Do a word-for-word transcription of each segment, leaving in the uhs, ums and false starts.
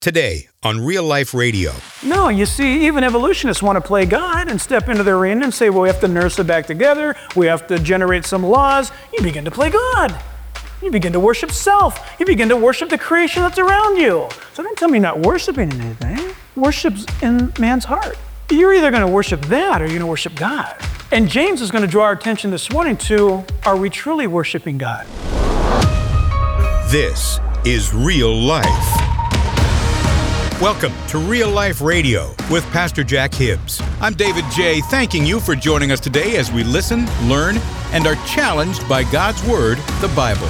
Today on Real Life Radio. No, you see, even evolutionists want to play God and step into the arena and say, well, we have to nurse it back together. We have to generate some laws. You begin to play God. You begin to worship self. You begin to worship the creation that's around you. So don't tell me you're not worshiping anything. Worship's in man's heart. You're either going to worship that or you're going to worship God. And James is going to draw our attention this morning to, are we truly worshiping God? This is Real Life. Welcome to Real Life Radio with Pastor Jack Hibbs. I'm David J., thanking you for joining us today as we listen, learn, and are challenged by God's Word, the Bible.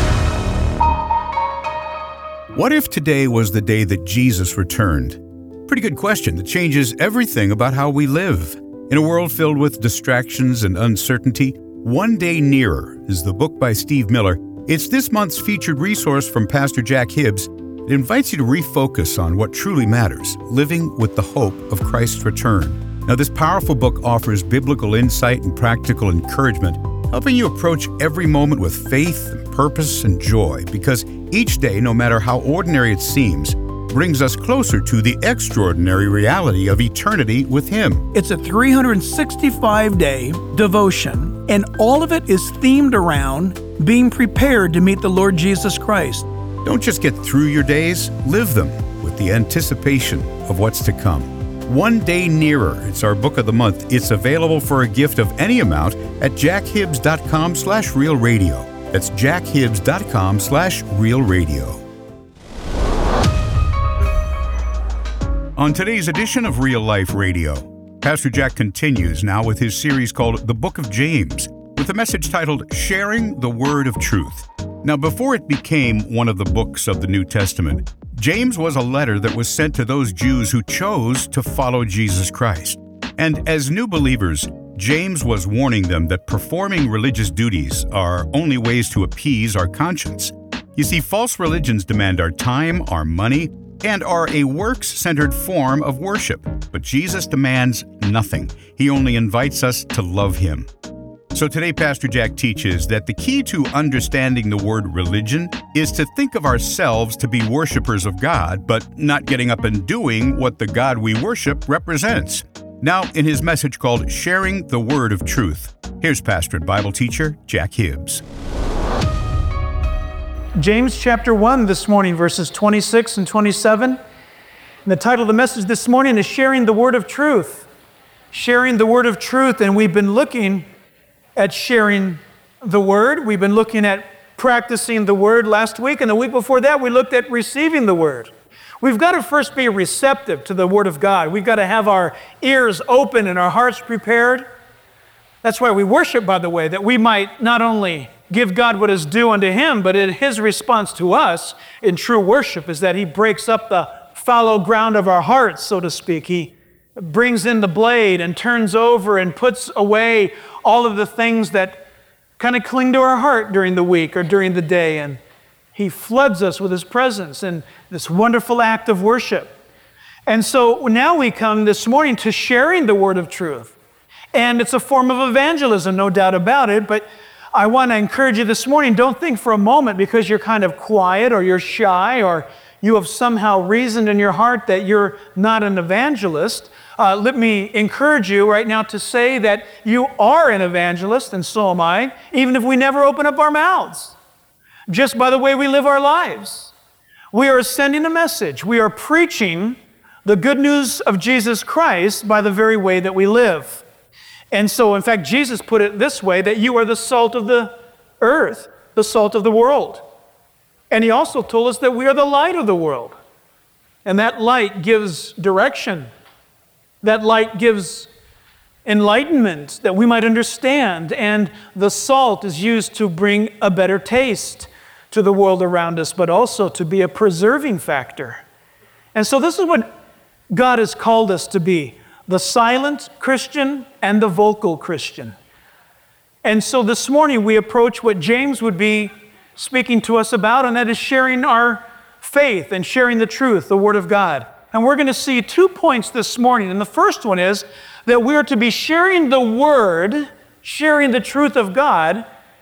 What if today was the day that Jesus returned? Pretty good question that changes everything about how we live. In a world filled with distractions and uncertainty, One Day Nearer is the book by Steve Miller. It's this month's featured resource from Pastor Jack Hibbs. It invites you to refocus on what truly matters, living with the hope of Christ's return. Now, this powerful book offers biblical insight and practical encouragement, helping you approach every moment with faith, and purpose, and joy, because each day, no matter how ordinary it seems, brings us closer to the extraordinary reality of eternity with Him. It's a three hundred sixty-five day devotion, and all of it is themed around being prepared to meet the Lord Jesus Christ. Don't just get through your days, live them with the anticipation of what's to come. One Day Nearer, it's our book of the month. It's available for a gift of any amount at jackhibbs.com slash real radio. That's jackhibbs.com slash real radio. On today's edition of Real Life Radio, Pastor Jack continues now with his series called The Book of James, with a message titled Sharing the Word of Truth. Now, before it became one of the books of the New Testament, James was a letter that was sent to those Jews who chose to follow Jesus Christ. And as new believers, James was warning them that performing religious duties are only ways to appease our conscience. You see, false religions demand our time, our money, and are a works-centered form of worship. But Jesus demands nothing. He only invites us to love Him. So today, Pastor Jack teaches that the key to understanding the word religion is to think of ourselves to be worshipers of God, but not getting up and doing what the God we worship represents. Now, in his message called Sharing the Word of Truth, here's pastor and Bible teacher Jack Hibbs. James chapter one this morning, verses twenty-six and twenty-seven. And the title of the message this morning is Sharing the Word of Truth. Sharing the Word of Truth, and we've been looking at sharing the Word. We've been looking at practicing the Word last week, and the week before that we looked at receiving the Word. We've got to first be receptive to the Word of God. We've got to have our ears open and our hearts prepared. That's why we worship, by the way, that we might not only give God what is due unto Him, but in His response to us in true worship is that He breaks up the fallow ground of our hearts, so to speak. He brings in the blade and turns over and puts away all of the things that kind of cling to our heart during the week or during the day. And He floods us with His presence in this wonderful act of worship. And so now we come this morning to sharing the word of truth. And it's a form of evangelism, no doubt about it. But I want to encourage you this morning, don't think for a moment because you're kind of quiet or you're shy or you have somehow reasoned in your heart that you're not an evangelist. Uh, let me encourage you right now to say that you are an evangelist, and so am I, even if we never open up our mouths, just by the way we live our lives. We are sending a message. We are preaching the good news of Jesus Christ by the very way that we live. And so, in fact, Jesus put it this way, that you are the salt of the earth, the salt of the world. And He also told us that we are the light of the world. And that light gives direction. That light gives enlightenment that we might understand. And the salt is used to bring a better taste to the world around us, but also to be a preserving factor. And so this is what God has called us to be, the silent Christian and the vocal Christian. And so this morning we approach what James would be speaking to us about, and that is sharing our faith and sharing the truth, the Word of God. And we're going to see two points this morning. And the first one is that we are to be sharing the Word, sharing the truth of God,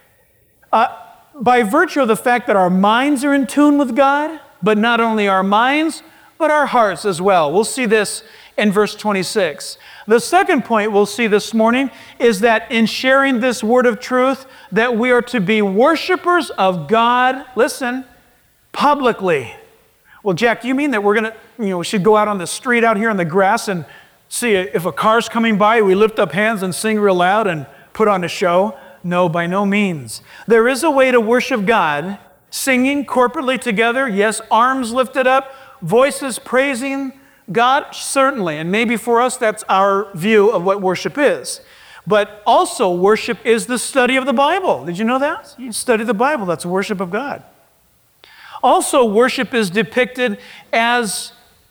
uh, by virtue of the fact that our minds are in tune with God, but not only our minds, but our hearts as well. We'll see this in verse twenty-six. The second point we'll see this morning is that in sharing this word of truth, that we are to be worshipers of God, listen, publicly. Well, Jack, do you mean that we're going to, you know, we should go out on the street out here in the grass and see if a car's coming by, we lift up hands and sing real loud and put on a show? No, by no means. There is a way to worship God, singing corporately together, yes, arms lifted up, voices praising God, certainly. And maybe for us, that's our view of what worship is. But also, worship is the study of the Bible. Did you know that? You study the Bible, that's worship of God. Also, worship is depicted as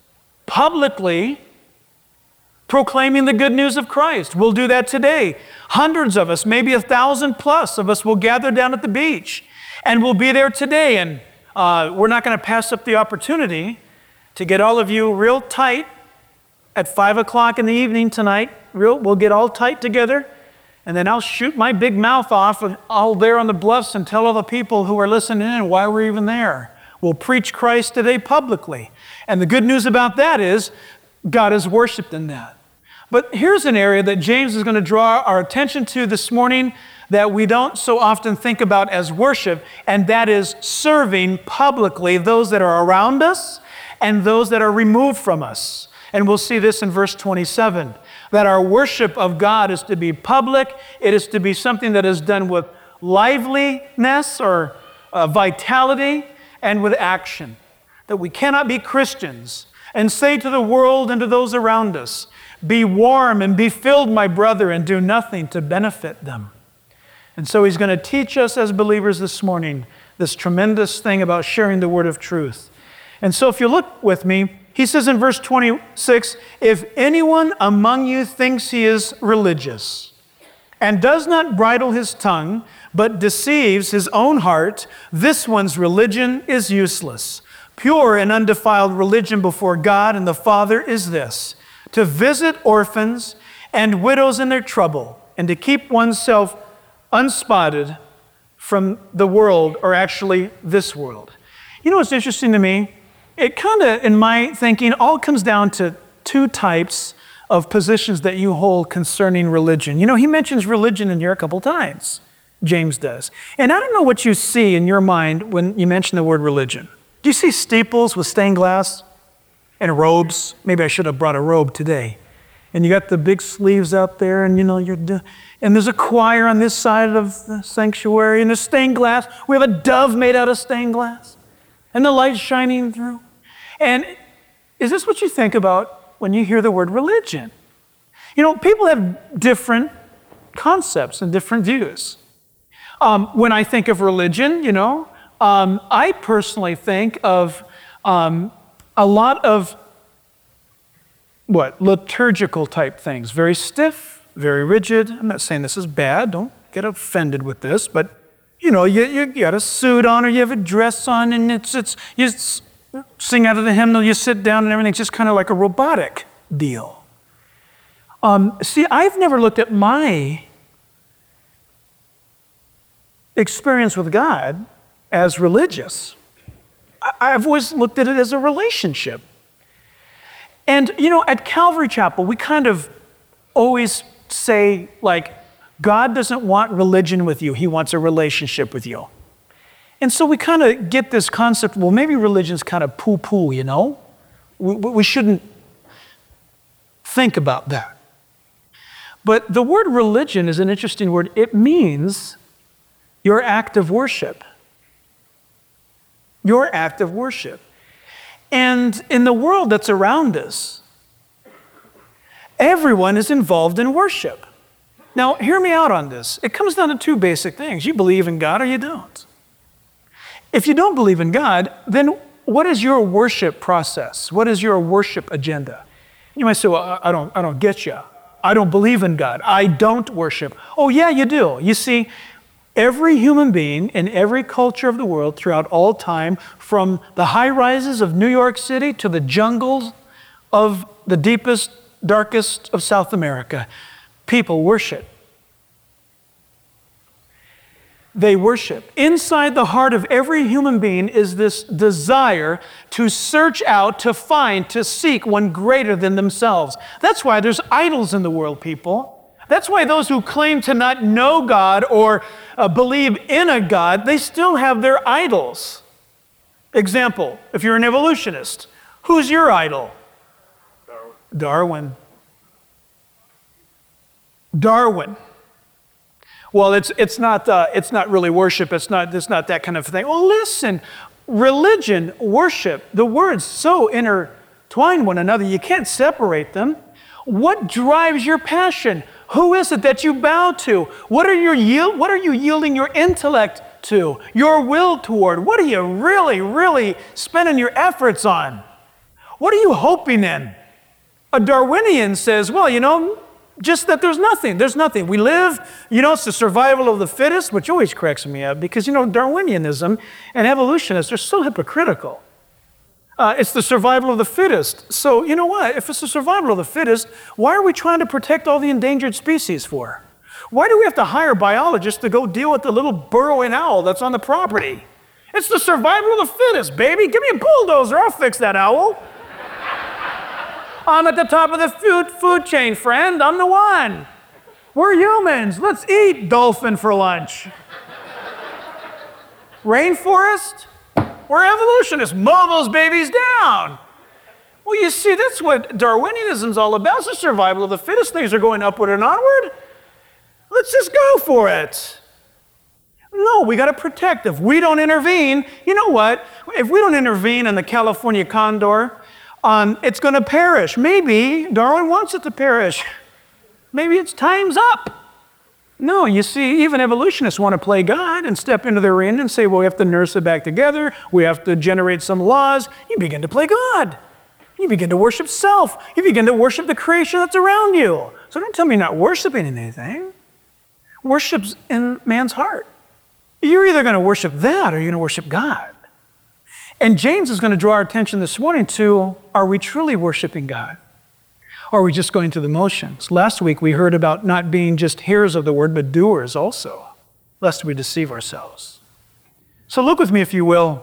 publicly proclaiming the good news of Christ. We'll do that today. Hundreds of us, maybe a thousand plus of us will gather down at the beach. And we'll be there today. And uh, we're not going to pass up the opportunity to get all of you real tight at five o'clock in the evening tonight. Real, we'll get all tight together. And then I'll shoot my big mouth off all there on the bluffs and tell all the people who are listening in why we're even there. We'll preach Christ today publicly. And the good news about that is God is worshiped in that. But here's an area that James is going to draw our attention to this morning that we don't so often think about as worship, and that is serving publicly those that are around us and those that are removed from us. And we'll see this in verse twenty-seven, that our worship of God is to be public. It is to be something that is done with liveliness or uh, vitality and with action. That we cannot be Christians and say to the world and to those around us, be warm and be filled, my brother, and do nothing to benefit them. And so he's going to teach us as believers this morning this tremendous thing about sharing the word of truth. And so if you look with me, he says in verse twenty-six, if anyone among you thinks he is religious and does not bridle his tongue, but deceives his own heart, this one's religion is useless. Pure and undefiled religion before God and the Father is this, to visit orphans and widows in their trouble, and to keep oneself unspotted from the world, or actually this world. You know what's interesting to me? It kind of, in my thinking, all comes down to two types of positions that you hold concerning religion. You know, he mentions religion in here a couple times, James does. And I don't know what you see in your mind when you mention the word religion. Do you see steeples with stained glass and robes? Maybe I should have brought a robe today. And you got the big sleeves out there, and you know, you're, do- and there's a choir on this side of the sanctuary, and there's stained glass. We have a dove made out of stained glass, and the light's shining through. And is this what you think about when you hear the word religion? You know, people have different concepts and different views. Um, when I think of religion, you know, um, I personally think of um, a lot of what? Liturgical type things. Very stiff, very rigid. I'm not saying this is bad. Don't get offended with this. But, you know, you, you got a suit on or you have a dress on and it's, it's you sing out of the hymnal, you sit down and everything's just kind of like a robotic deal. Um, see, I've never looked at my experience with God as religious. I, I've always looked at it as a relationship. And, you know, at Calvary Chapel, we kind of always say, like, God doesn't want religion with you. He wants a relationship with you. And so we kind of get this concept, well, maybe religion's kind of poo-poo, you know? We, we shouldn't think about that. But the word religion is an interesting word. It means your act of worship. Your act of worship. And in the world that's around us, everyone is involved in worship. Now, hear me out on this. It comes down to two basic things. You believe in God or you don't. If you don't believe in God, then what is your worship process? What is your worship agenda? You might say, well, I don't, I don't get you. I don't believe in God. I don't worship. Oh, yeah, you do. You see, every human being in every culture of the world throughout all time, from the high rises of New York City to the jungles of the deepest, darkest of South America, people worship. they worship. Inside the heart of every human being is this desire to search out, to find, to seek one greater than themselves. That's why there's idols in the world, people. That's why those who claim to not know God or uh, believe in a God, they still have their idols. Example, if you're an evolutionist, who's your idol? Darwin. Darwin. Darwin. Well, it's it's not uh, it's not really worship. It's not it's not that kind of thing. Well, listen, religion, worship, the words so intertwine one another. You can't separate them. What drives your passion? Who is it that you bow to? What are your yield? What are you yielding your intellect to? Your will toward? What are you really, really spending your efforts on? What are you hoping in? A Darwinian says, well, you know, just that there's nothing. There's nothing. We live, you know, it's the survival of the fittest, which always cracks me up because, you know, Darwinianism and evolutionists are so hypocritical. Uh, it's the survival of the fittest. So, you know what? If it's the survival of the fittest, why are we trying to protect all the endangered species for? Why do we have to hire biologists to go deal with the little burrowing owl that's on the property? It's the survival of the fittest, baby. Give me a bulldozer. I'll fix that owl. I'm at the top of the food, food chain, friend. I'm the one. We're humans. Let's eat dolphin for lunch. Rainforest? We're evolutionists. Mow those babies down. Well, you see, that's what Darwinianism's all about. It's the survival of the fittest. Things are going upward and onward. Let's just go for it. No, we got to protect. If we don't intervene, you know what? If we don't intervene in the California condor, Um, it's going to perish. Maybe Darwin wants it to perish. Maybe it's time's up. No, you see, even evolutionists want to play God and step into the arena and say, well, we have to nurse it back together. We have to generate some laws. You begin to play God. You begin to worship self. You begin to worship the creation that's around you. So don't tell me you're not worshiping anything. Worship's in man's heart. You're either going to worship that or you're going to worship God. And James is going to draw our attention this morning to, are we truly worshiping God? Or are we just going through the motions? Last week we heard about not being just hearers of the word, but doers also, lest we deceive ourselves. So look with me, if you will.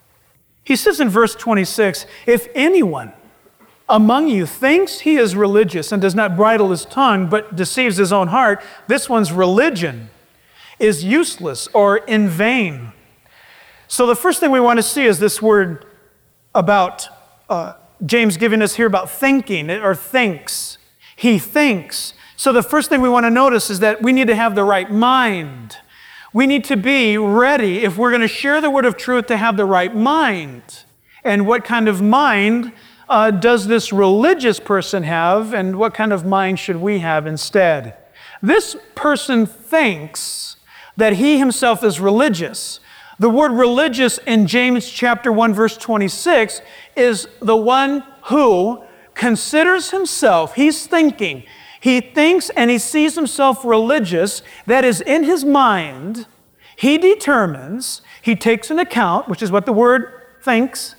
He says in verse twenty-six, if anyone among you thinks he is religious and does not bridle his tongue, but deceives his own heart, this one's religion is useless or in vain. So the first thing we want to see is this word about uh, James giving us here about thinking or thinks. He thinks. So the first thing we want to notice is that we need to have the right mind. We need to be ready, if we're going to share the word of truth, to have the right mind. And what kind of mind uh, does this religious person have, and what kind of mind should we have instead? This person thinks that he himself is religious. The word religious in James chapter one, verse twenty-six is the one who considers himself, he's thinking, he thinks and he sees himself religious, that is in his mind. He determines, he takes an account, which is what the word thinks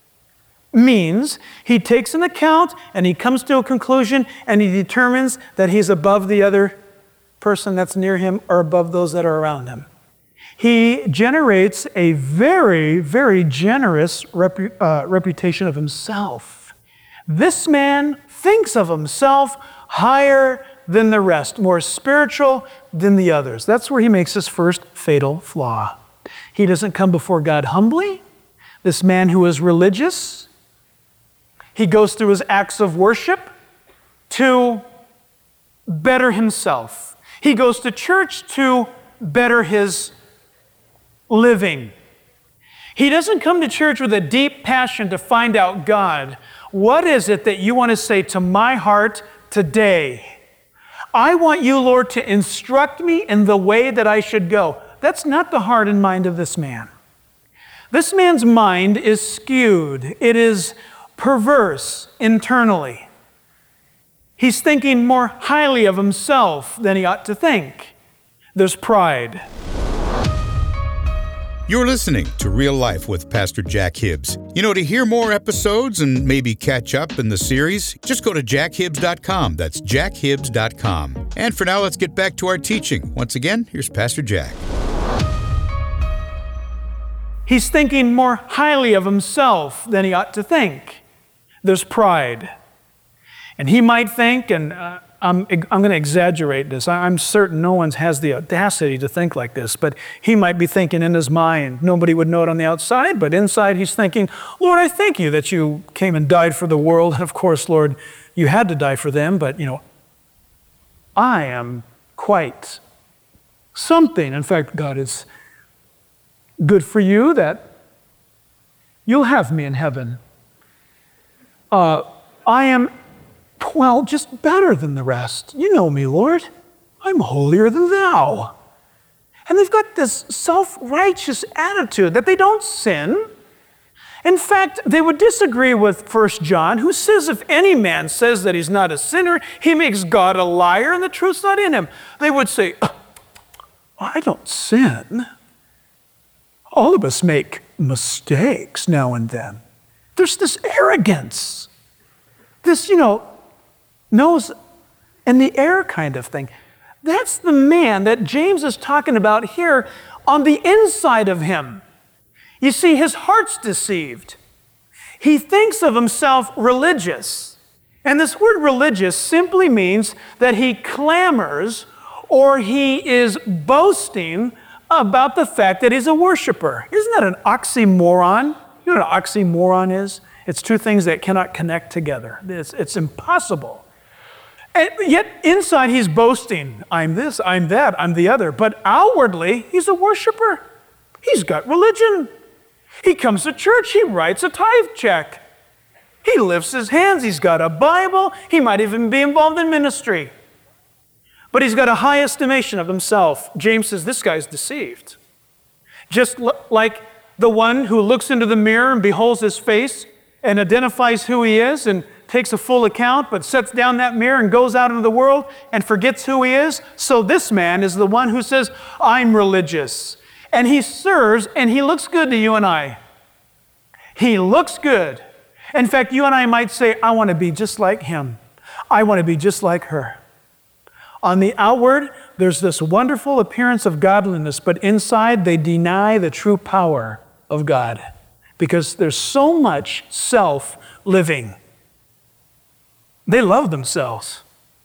means. He takes an account and he comes to a conclusion and he determines that he's above the other person that's near him or above those that are around him. He generates a very, very generous repu- uh, reputation of himself. This man thinks of himself higher than the rest, more spiritual than the others. That's where he makes his first fatal flaw. He doesn't come before God humbly. This man who is religious, he goes through his acts of worship to better himself. He goes to church to better his living. He doesn't come to church with a deep passion to find out God. What is it that you want to say to my heart today? I want you, Lord, to instruct me in the way that I should go. That's not the heart and mind of this man. This man's mind is skewed. It is perverse internally. He's thinking more highly of himself than he ought to think. There's pride. You're listening to Real Life with Pastor Jack Hibbs. You know, to hear more episodes and maybe catch up in the series, just go to jack hibbs dot com. That's jack hibbs dot com. And for now, let's get back to our teaching. Once again, here's Pastor Jack. He's thinking more highly of himself than he ought to think. There's pride. And he might think, and uh, I'm, I'm going to exaggerate this. I'm certain no one has the audacity to think like this, but he might be thinking in his mind. Nobody would know it on the outside, but inside he's thinking, Lord, I thank you that you came and died for the world. And of course, Lord, you had to die for them, but you know, I am quite something. In fact, God, it's good for you that you'll have me in heaven. Uh, I am Well, just better than the rest. You know me, Lord. I'm holier than thou. And they've got this self-righteous attitude that they don't sin. In fact, they would disagree with First John, who says if any man says that he's not a sinner, he makes God a liar and the truth's not in him. They would say, I don't sin. All of us make mistakes now and then. There's this arrogance. This, you know, nose in the air kind of thing. That's the man that James is talking about here on the inside of him. You see, his heart's deceived. He thinks of himself religious. And this word religious simply means that he clamors or he is boasting about the fact that he's a worshiper. Isn't that an oxymoron? You know what an oxymoron is? It's two things that cannot connect together. It's, it's impossible. And yet inside he's boasting, I'm this, I'm that, I'm the other. But outwardly, he's a worshiper. He's got religion. He comes to church, he writes a tithe check. He lifts his hands, he's got a Bible, he might even be involved in ministry. But he's got a high estimation of himself. James says this guy's deceived. Just l- like the one who looks into the mirror and beholds his face and identifies who he is and takes a full account, but sets down that mirror and goes out into the world and forgets who he is. So this man is the one who says, I'm religious. And he serves and he looks good to you and I. He looks good. In fact, you and I might say, I want to be just like him. I want to be just like her. On the outward, there's this wonderful appearance of godliness, but inside they deny the true power of God because there's so much self-living. They love themselves.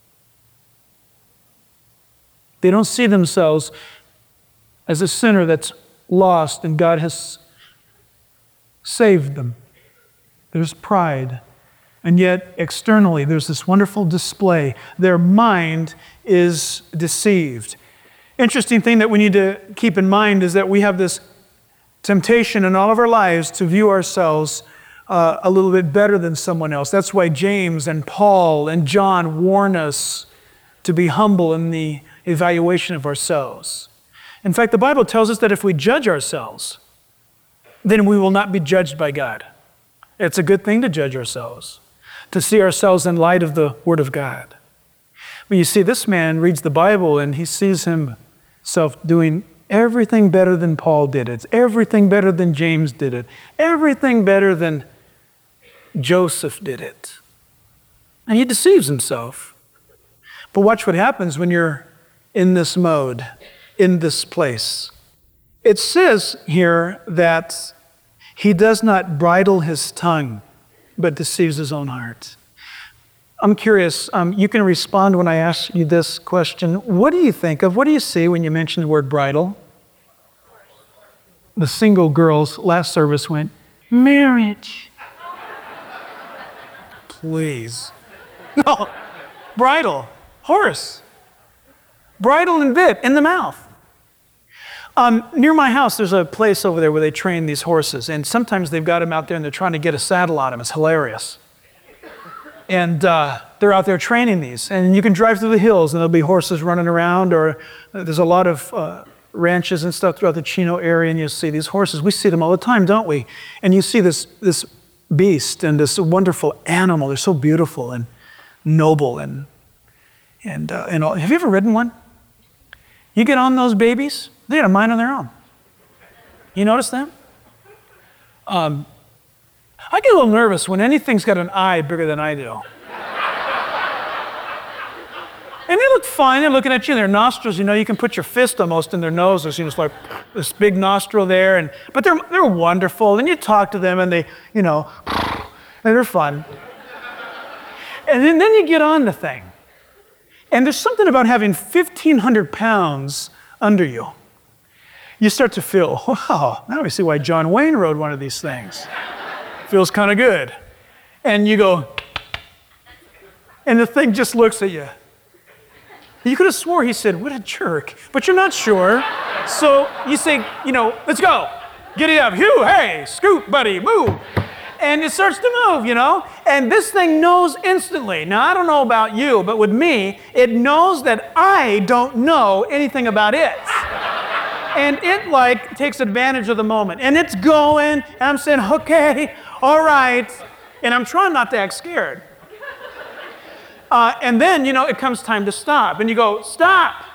They don't see themselves as a sinner that's lost and God has saved them. There's pride. And yet, externally, there's this wonderful display. Their mind is deceived. Interesting thing that we need to keep in mind is that we have this temptation in all of our lives to view ourselves uh, a little bit better than someone else. That's why James and Paul and John warn us to be humble in the evaluation of ourselves. In fact, the Bible tells us that if we judge ourselves, then we will not be judged by God. It's a good thing to judge ourselves, to see ourselves in light of the Word of God. But you see, this man reads the Bible and he sees himself doing everything better than Paul did it, everything better than James did it, everything better than Joseph did it. And he deceives himself. But watch what happens when you're in this mode, in this place. It says here that he does not bridle his tongue, but deceives his own heart. I'm curious, um, you can respond when I ask you this question. What do you think of, what do you see when you mention the word bridle? The single girls last service went, marriage. Please. No, bridle, horse. Bridle and bit in the mouth. Um, near my house, there's a place over there where they train these horses, and sometimes they've got them out there and they're trying to get a saddle on them. It's hilarious. And uh, they're out there training these, and you can drive through the hills and there'll be horses running around, or there's a lot of uh, ranches and stuff throughout the Chino area, and you see these horses. We see them all the time, don't we? And you see this, this beast and this wonderful animal. They're so beautiful and noble. And, and, uh, and all. Have you ever ridden one? You get on those babies, they got a mind of their own. You notice them? Um, I get a little nervous when anything's got an eye bigger than I do. And they look fine. They're looking at you. Their nostrils, you know, you can put your fist almost in their noses. You know, it's like this big nostril there. And but they're they're wonderful. And you talk to them, and they, you know, and they're fun. And then, then you get on the thing. And there's something about having fifteen hundred pounds under you. You start to feel, wow, now we see why John Wayne rode one of these things. Feels kind of good. And you go, and the thing just looks at you. You could have swore he said, what a jerk, but you're not sure. So you say, you know, let's go. Giddy up, hue, hey, scoot, buddy, move. And it starts to move, you know? And this thing knows instantly. Now, I don't know about you, but with me, it knows that I don't know anything about it. And it, like, takes advantage of the moment. And it's going, and I'm saying, okay, all right. And I'm trying not to act scared. Uh, and then, you know, it comes time to stop. And you go, stop.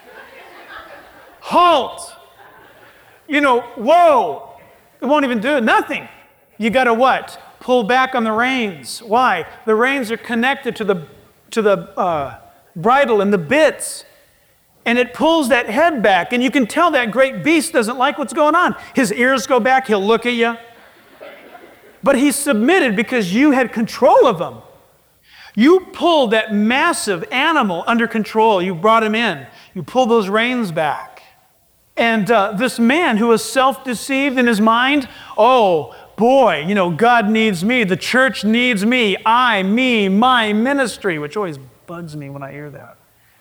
Halt. You know, whoa. It won't even do it. Nothing. You got to what? Pull back on the reins. Why? The reins are connected to the, to the uh, bridle and the bits. And it pulls that head back. And you can tell that great beast doesn't like what's going on. His ears go back. He'll look at you. But he submitted because you had control of him. You pulled that massive animal under control. You brought him in. You pulled those reins back. And uh, this man who was self-deceived in his mind, oh, boy, you know, God needs me. The church needs me. I, me, my ministry, which always bugs me when I hear that.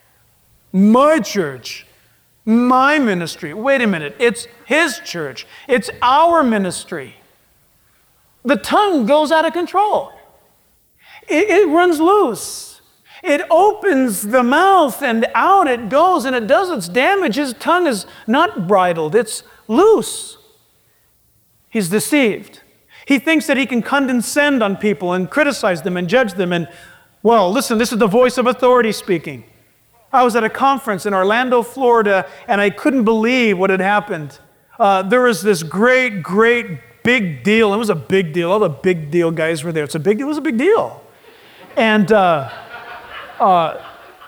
My church, my ministry. Wait a minute. It's his church. It's our ministry. The tongue goes out of control. It, it runs loose. It opens the mouth and out it goes and it does its damage. His tongue is not bridled. It's loose. He's deceived. He thinks that he can condescend on people and criticize them and judge them. And, well, listen, this is the voice of authority speaking. I was at a conference in Orlando, Florida, and I couldn't believe what had happened. Uh, there was this great, great big deal. It was a big deal. All the big deal guys were there. It's a big deal. It was a big deal. And, uh, uh,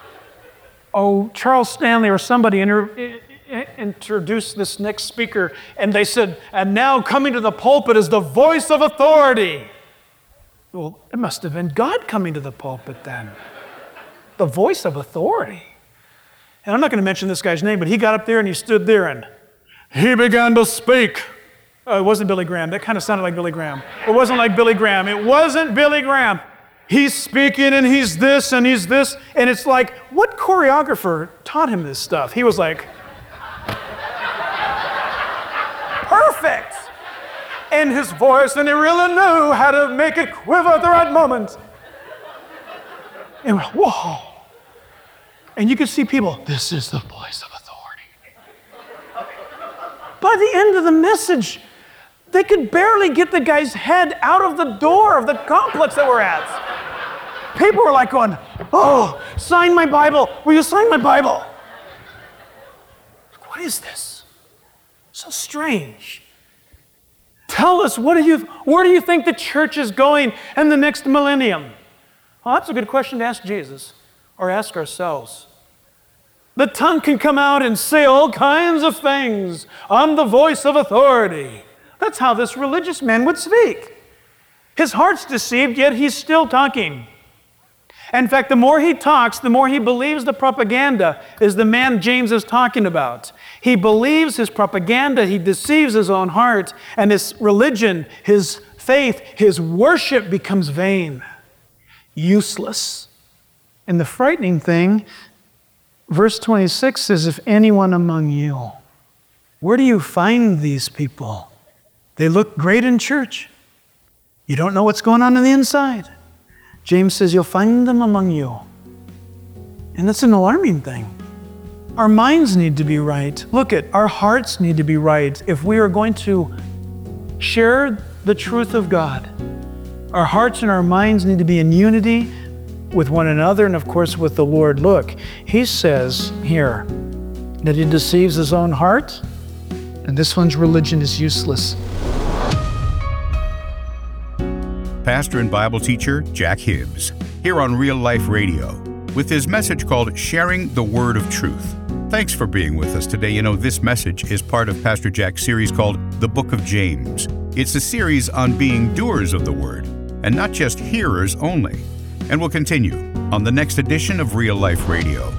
oh, Charles Stanley or somebody inter- introduced this next speaker, and they said, and now coming to the pulpit is the voice of authority. Well, it must have been God coming to the pulpit then. The voice of authority. And I'm not going to mention this guy's name, but he got up there and he stood there and he began to speak. Oh, it wasn't Billy Graham. That kind of sounded like Billy Graham. It wasn't like Billy Graham. It wasn't Billy Graham. He's speaking and he's this and he's this. And it's like, what choreographer taught him this stuff? He was like, perfect. In his voice, and he really knew how to make it quiver at the right moment. And we're, whoa. And you could see people, this is the voice of authority. By the end of the message, they could barely get the guy's head out of the door of the complex that we're at. People were like going, oh, sign my Bible. Will you sign my Bible? What is this? So strange. Tell us, what do you, where do you think the church is going in the next millennium? Well, that's a good question to ask Jesus or ask ourselves. The tongue can come out and say all kinds of things. I'm the voice of authority. That's how this religious man would speak. His heart's deceived, yet he's still talking. In fact, the more he talks, the more he believes the propaganda is the man James is talking about. He believes his propaganda, he deceives his own heart, and his religion, his faith, his worship becomes vain, useless. And the frightening thing, verse twenty-six says, if anyone among you, where do you find these people? They look great in church. You don't know what's going on on the inside. James says you'll find them among you. And that's an alarming thing. Our minds need to be right. Look at, our hearts need to be right if we are going to share the truth of God. Our hearts and our minds need to be in unity with one another and, of course, with the Lord. Look, he says here that he deceives his own heart, and this one's religion is useless. Pastor and Bible teacher Jack Hibbs, here on Real Life Radio. with his message called Sharing the Word of Truth. Thanks for being with us today. You know, this message is part of Pastor Jack's series called The Book of James. It's a series on being doers of the Word, and not just hearers only. And we'll continue on the next edition of Real Life Radio.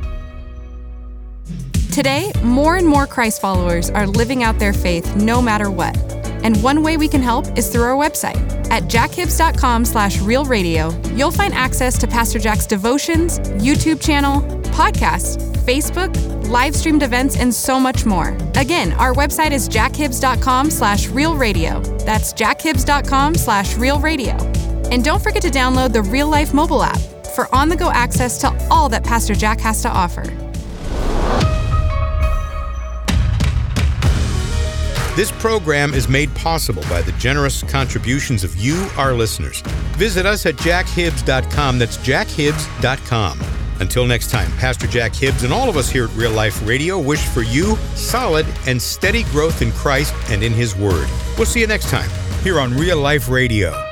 Today, more and more Christ followers are living out their faith no matter what. And one way we can help is through our website. At jackhibbs.com slash real radio, you'll find access to Pastor Jack's devotions, YouTube channel, podcasts, Facebook, live-streamed events, and so much more. Again, our website is jackhibbs.com slash real radio. That's jackhibbs.com slash real radio. And don't forget to download the Real Life mobile app for on-the-go access to all that Pastor Jack has to offer. This program is made possible by the generous contributions of you, our listeners. Visit us at jack hibbs dot com. That's jack hibbs dot com. Until next time, Pastor Jack Hibbs and all of us here at Real Life Radio wish for you solid and steady growth in Christ and in His Word. We'll see you next time here on Real Life Radio.